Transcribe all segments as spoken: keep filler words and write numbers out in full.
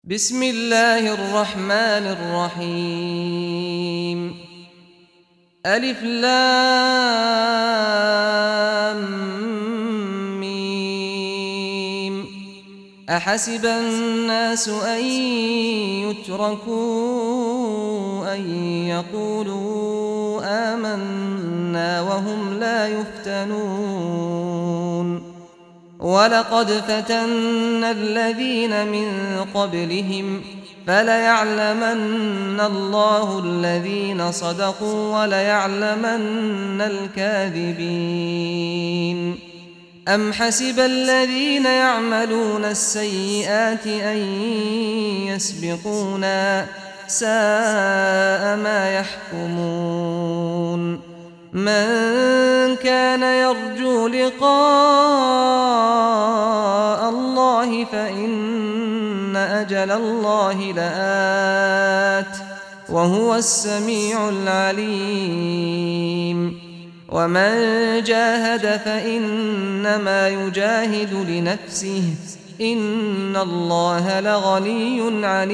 بسم الله الرحمن الرحيم. ألف لام ميم. أحسب الناس أن يتركوا أن يقولوا آمنا وهم لا يفتنون. ولقد فتنا الذين من قبلهم فليعلمن الله الذين صدقوا وليعلمن الكاذبين. أم حسب الذين يعملون السيئات أن يسبقونا ساء ما يحكمون. من كان يرجو لقاء الله فإن أجل الله لآت وهو السميع العليم. ومن جاهد فإنما يجاهد لنفسه إن الله لغني عن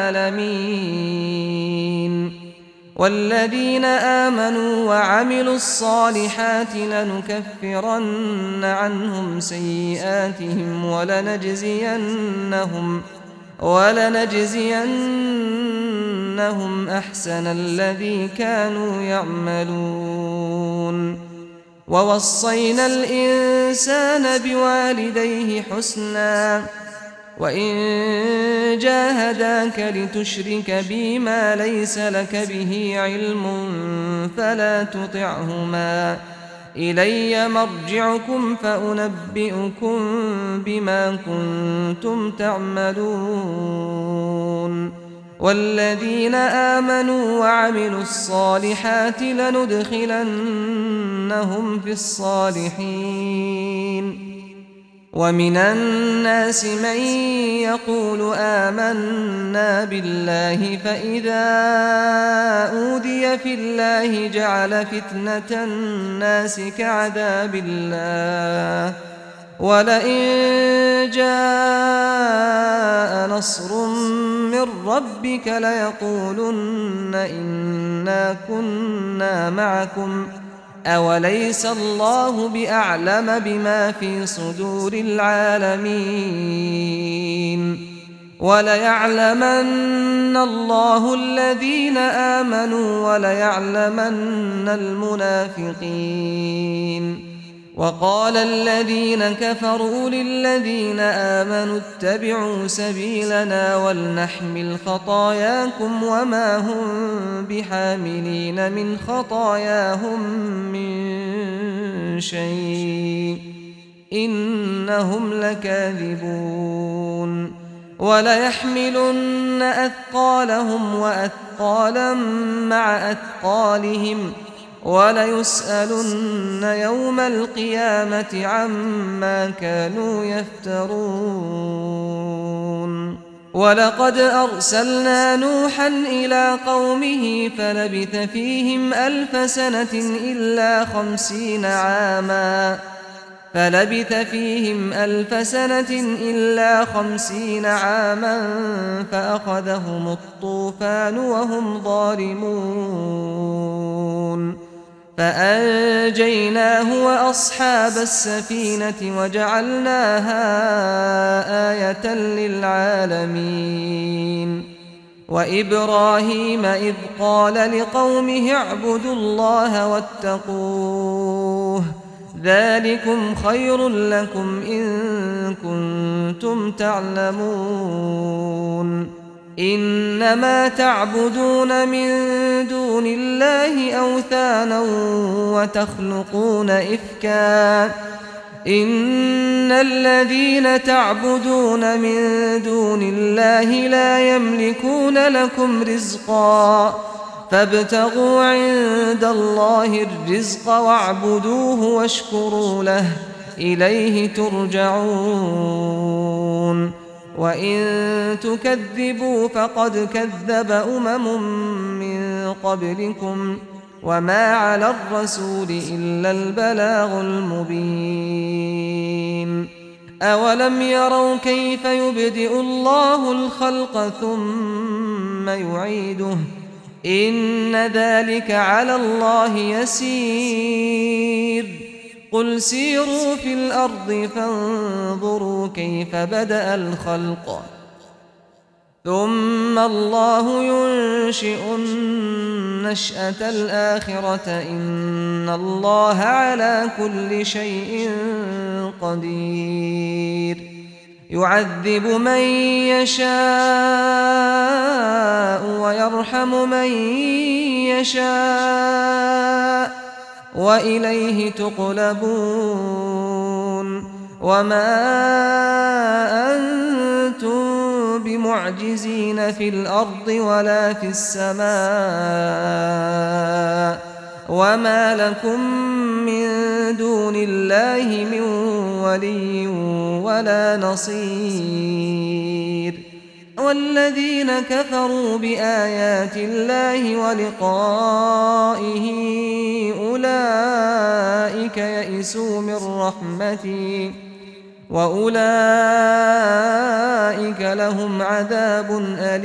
العالمين. والذين آمنوا وعملوا الصالحات لنكفرن عنهم سيئاتهم ولنجزينهم ولنجزينهم أحسن الذي كانوا يعملون. ووصينا الإنسان بوالديه حسنا وإن جاهداك لتشرك بي ما ليس لك به علم فلا تطعهما إلي مرجعكم فأنبئكم بما كنتم تعملون. والذين آمنوا وعملوا الصالحات لندخلنهم في الصالحين. ومن الناس من يقول آمنا بالله فإذا أوذي في الله جعل فتنة الناس كعذاب الله ولئن جاء نصر من ربك ليقولن إنا كنا معكم أوليس الله بأعلم بما في صدور العالمين. وليعلمن الله الذين آمنوا وليعلمن المنافقين. وقال الذين كفروا للذين آمنوا اتبعوا سبيلنا ولنحمل خطاياكم وما هم بحاملين من خطاياهم من شيء إنهم لكاذبون. وليحملن أثقالهم وأثقالا مع أثقالهم وليسألن يوم القيامة عما كانوا يفترون. ولقد أرسلنا نوحا إلى قومه فلبث فيهم ألف سنة إلا خمسين عاما فلبث فيهم ألف سنة إلا خمسين عاما فأخذهم الطوفان وهم ظالمون. فأنجيناه وأصحاب السفينة وجعلناها آية للعالمين. وإبراهيم إذ قال لقومه اعبدوا الله واتقوه ذلكم خير لكم إن كنتم تعلمون. إنما تعبدون من دون الله أوثانا وتخلقون إفكا إن الذين تعبدون من دون الله لا يملكون لكم رزقا فابتغوا عند الله الرزق واعبدوه واشكروا له إليه ترجعون. وإن تكذبوا فقد كذب أمم من قبلكم وما على الرسول إلا البلاغ المبين. أولم يروا كيف يبدئ الله الخلق ثم يعيده إن ذلك على الله يسير قل سيروا في الأرض فانظروا كيف بدأ الخلق ثم الله ينشئ النشأة الآخرة إن الله على كل شيء قدير يعذب من يشاء ويرحم من يشاء وإليه تقلبون وما أنتم بمعجزين في الأرض ولا في السماء وما لكم من دون الله من ولي ولا نصير والذين كفروا بآيات الله ولقائه أولئك يئسوا من رحمتي وأولئك لهم عذاب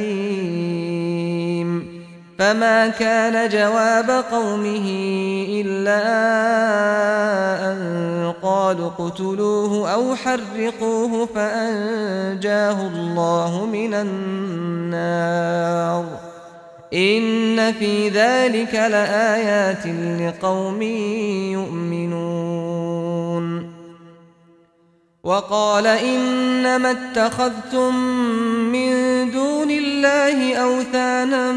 أليم فما كان جواب قومه إلا أن قالوا اقتلوه أو حرقوه فأنجاه الله من النار إن في ذلك لآيات لقوم يؤمنون وقال إنما اتخذتم من دون الله أوثانا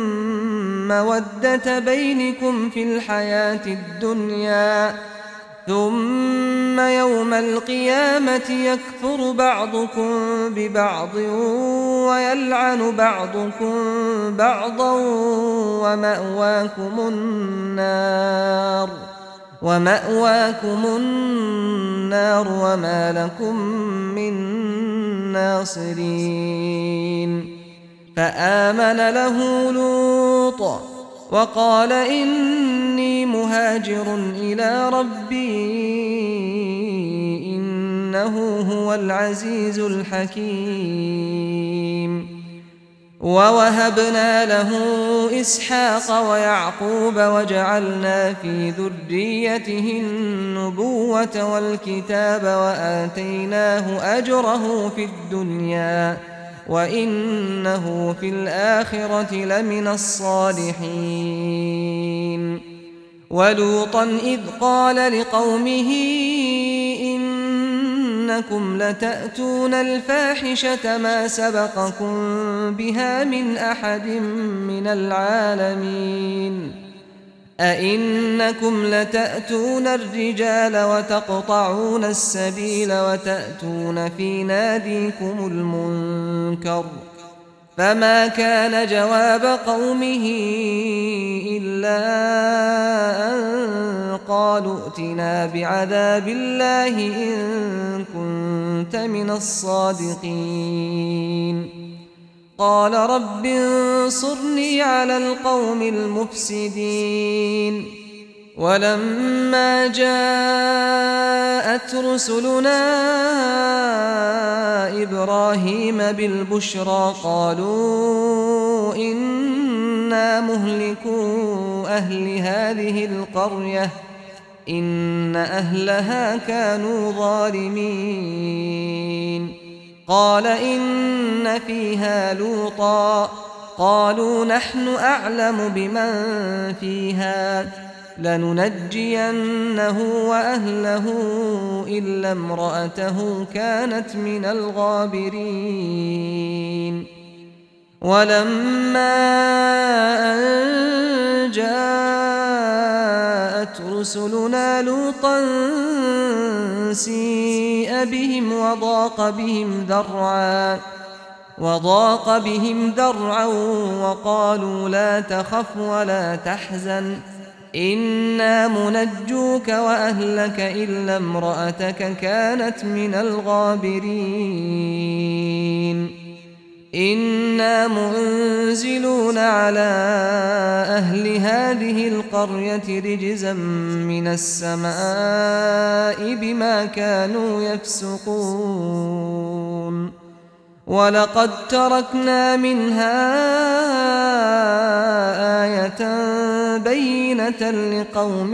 مودة بينكم في الحياة الدنيا ثم يوم القيامة يكفر بعضكم ببعض ويلعن بعضكم بعضا ومأواكم النار ومأواكم النار وما لكم من ناصرين فآمن له لوط وقال إني مهاجر إلى ربي إنه هو العزيز الحكيم ووهبنا له إسحاق ويعقوب وجعلنا في ذريته النبوة والكتاب وآتيناه أجره في الدنيا وإنه في الآخرة لمن الصالحين ولوطا إذ قال لقومه إنكم لتأتون الفاحشة ما سبقكم بها من أحد من العالمين أئنكم لتأتون الرجال وتقطعون السبيل وتأتون في ناديكم المنكر فما كان جواب قومه إلا أن قالوا ائتنا بعذاب الله إن كنت من الصادقين قال رب انصرني على القوم المفسدين ولما جاءت رسلنا إبراهيم بالبشرى قالوا إنا مهلكو أهل هذه القرية إن أهلها كانوا ظالمين قال إن فيها لوطا قالوا نحن أعلم بمن فيها لننجينه وأهله إلا امرأته كانت من الغابرين ولما أن جاءت رسلنا لوطا سيء بهم وضاق بهم ذرعا وضاق بهم ذرعا وقالوا لا تخف ولا تحزن إنا منجوك وأهلك إلا امرأتك كانت من الغابرين إنا منزلون على أهل هذه القرية رجزا من السماء بما كانوا يفسقون ولقد تركنا منها آية بينة لقوم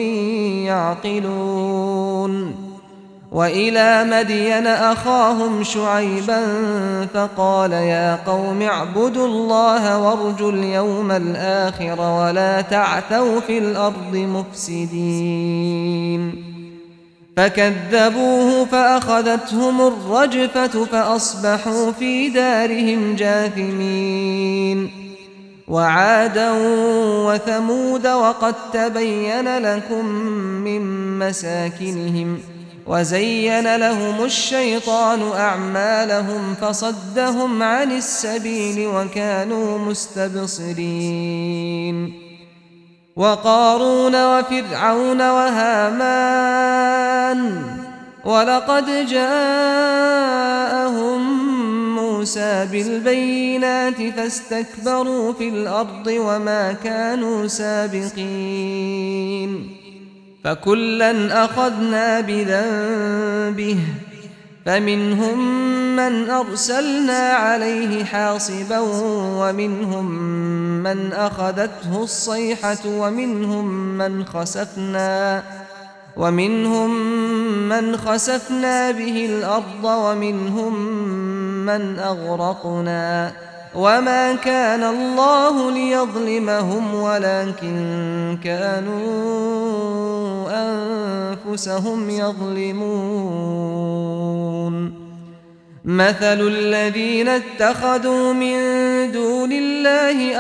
يعقلون وإلى مدين أخاهم شعيبا فقال يا قوم اعبدوا الله وارجوا اليوم الآخر ولا تعثوا في الأرض مفسدين فكذبوه فأخذتهم الرجفة فأصبحوا في دارهم جاثمين وعادا وثمود وقد تبين لكم من مساكنهم وزين لهم الشيطان أعمالهم فصدهم عن السبيل وكانوا مستبصرين وقارون وفرعون وهامان ولقد جاءهم موسى بالبينات فاستكبروا في الأرض وما كانوا سابقين فكلا أخذنا بذنبه فمنهم من أرسلنا عليه حاصبا ومنهم من أخذته الصيحة ومنهم من خسفنا ومنهم من خسفنا به الأرض ومنهم من أغرقنا وما كان الله ليظلمهم ولكن كانوا أنفسهم يظلمون مثل الذين اتخذوا من دون الله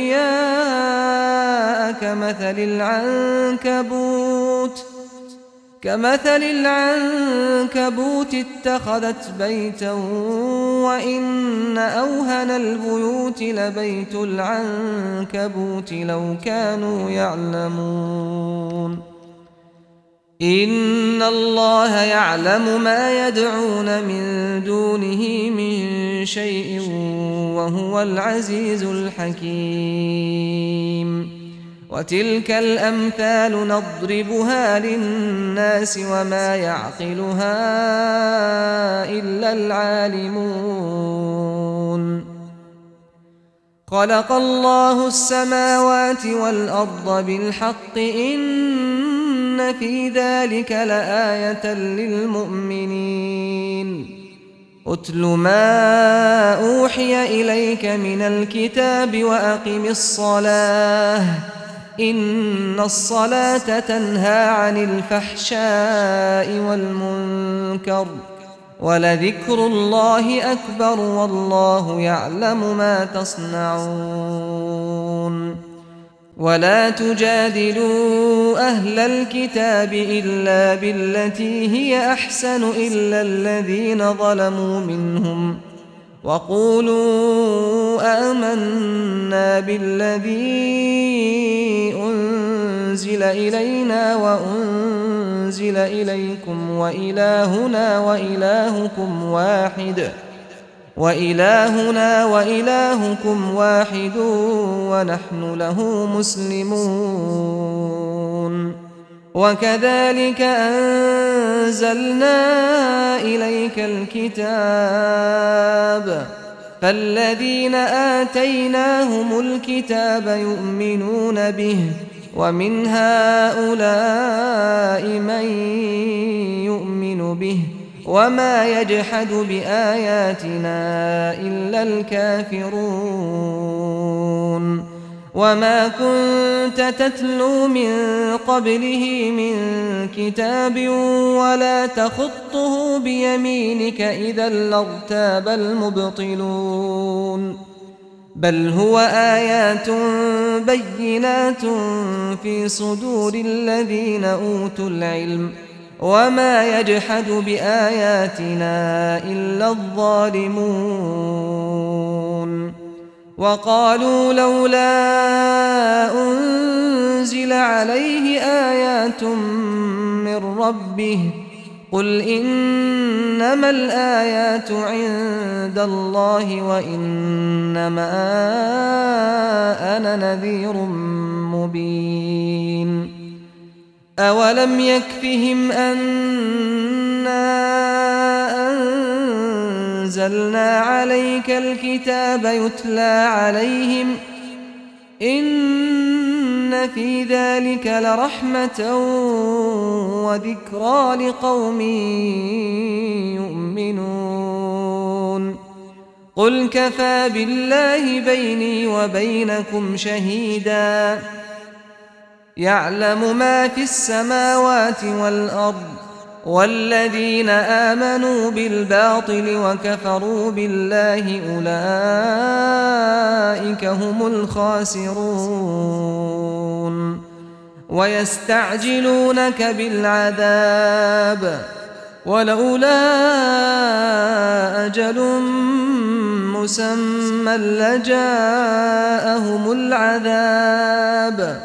أولياء كمثل العنكبوت كمثل العنكبوت اتخذت بيتا وإن أوهن البيوت لبيت العنكبوت لو كانوا يعلمون إن الله يعلم ما يدعون من دونه من شيء وهو العزيز الحكيم وتلك الأمثال نضربها للناس وما يعقلها إلا العالمون خلق الله السماوات والأرض بالحق إن في ذلك لآية للمؤمنين أتل ما أوحي إليك من الكتاب وأقم الصلاة إن الصلاة تنهى عن الفحشاء والمنكر ولذكر الله أكبر والله يعلم ما تصنعون ولا تجادلوا أهل الكتاب إلا بالتي هي أحسن إلا الذين ظلموا منهم وقولوا آمنا بالذي أنزل إلينا وأنزل إليكم وإلهنا وإلهكم واحد وإلهنا وإلهكم واحد ونحن له مسلمون وكذلك أنزلنا إليك الكتاب فالذين آتيناهم الكتاب يؤمنون به ومن هؤلاء من يؤمن به وما يجحد بآياتنا إلا الكافرون وما كنت تتلو من قبله من كتاب ولا تخطه بيمينك إذا لارتاب المبطلون بل هو آيات بينات في صدور الذين أوتوا العلم وما يجحد بآياتنا إلا الظالمون وقالوا لولا أنزل عليه آيات من ربه قل إنما الآيات عند الله وإنما أنا نذير مبين أولم يكفهم أنا أنزلنا عليك الكتاب يتلى عليهم إن في ذلك لرحمة وذكرى لقوم يؤمنون قل كفى بالله بيني وبينكم شهيدا يعلم ما في السماوات والأرض والذين آمنوا بالباطل وكفروا بالله أولئك هم الخاسرون ويستعجلونك بالعذاب ولولا أجل مسمى لجاءهم العذاب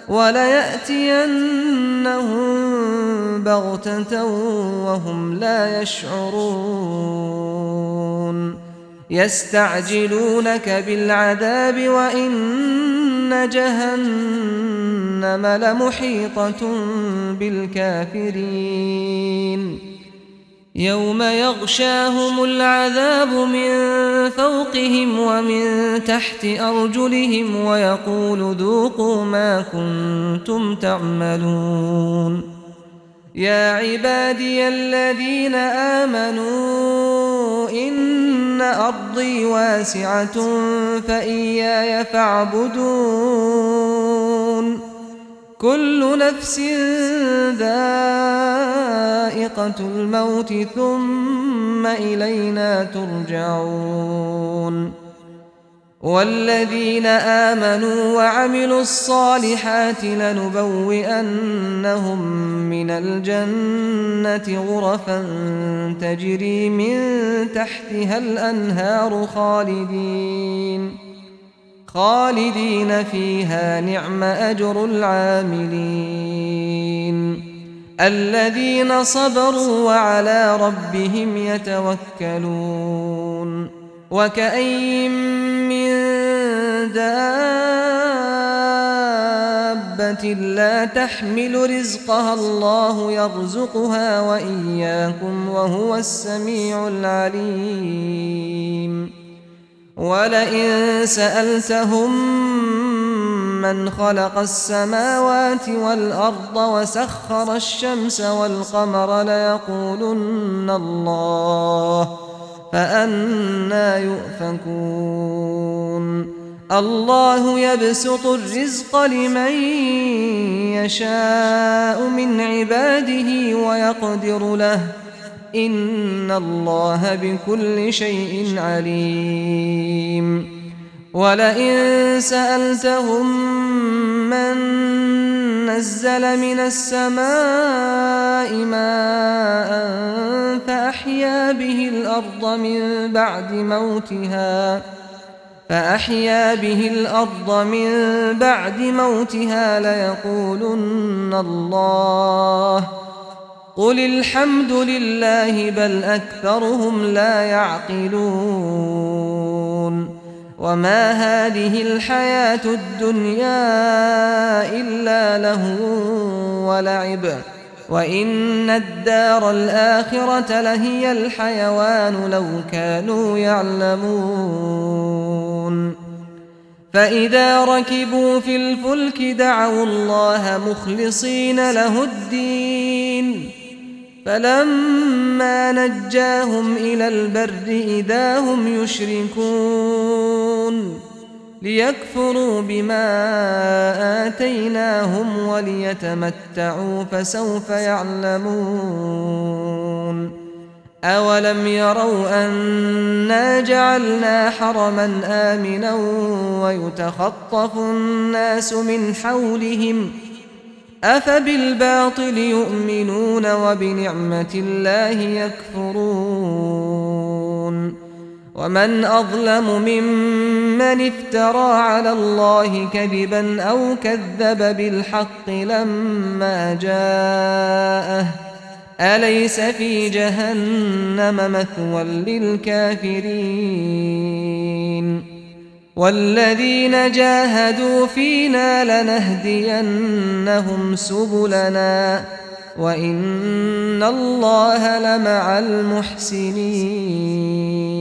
وليأتينهم بغتة وهم لا يشعرون يستعجلونك بالعذاب وإن جهنم لمحيطة بالكافرين يوم يغشاهم العذاب من فوقهم ومن تحت أرجلهم ويقول ذوقوا ما كنتم تعملون يا عبادي الذين آمنوا إن أرضي واسعة فإياي فاعبدون كل نفس ذائقة الموت ثم إلينا ترجعون والذين آمنوا وعملوا الصالحات لنبوئنهم من الجنة غرفا تجري من تحتها الأنهار خالدين خالدين فيها نعم أجر العاملين الذين صبروا وعلى ربهم يتوكلون وكأين من دابة لا تحمل رزقها الله يرزقها وإياكم وهو السميع العليم ولئن سألتهم من خلق السماوات والأرض وسخر الشمس والقمر ليقولن الله فأنى يؤفكون الله يبسط الرزق لمن يشاء من عباده ويقدر له إن الله بكل شيء عليم ولئن سألتهم من نزل من السماء ماء فأحيا به الأرض من بعد موتها فأحيا به الأرض من بعد موتها ليقولن الله قل الحمد لله بل أكثرهم لا يعقلون وما هذه الحياة الدنيا إلا لهو ولعب وإن الدار الآخرة لهي الحيوان لو كانوا يعلمون فإذا ركبوا في الفلك دعوا الله مخلصين له الدين فلما نجاهم إلى البر إذا هم يشركون ليكفروا بما آتيناهم وليتمتعوا فسوف يعلمون أولم يروا أنا جعلنا حرما آمنا ويتخطف الناس من حولهم أفبالباطل يؤمنون وبنعمة الله يكفرون ومن أظلم ممن افترى على الله كذبا أو كذب بالحق لما جاءه أليس في جهنم مثوى للكافرين والذين جاهدوا فينا لنهدينهم سبلنا وإن الله لمع المحسنين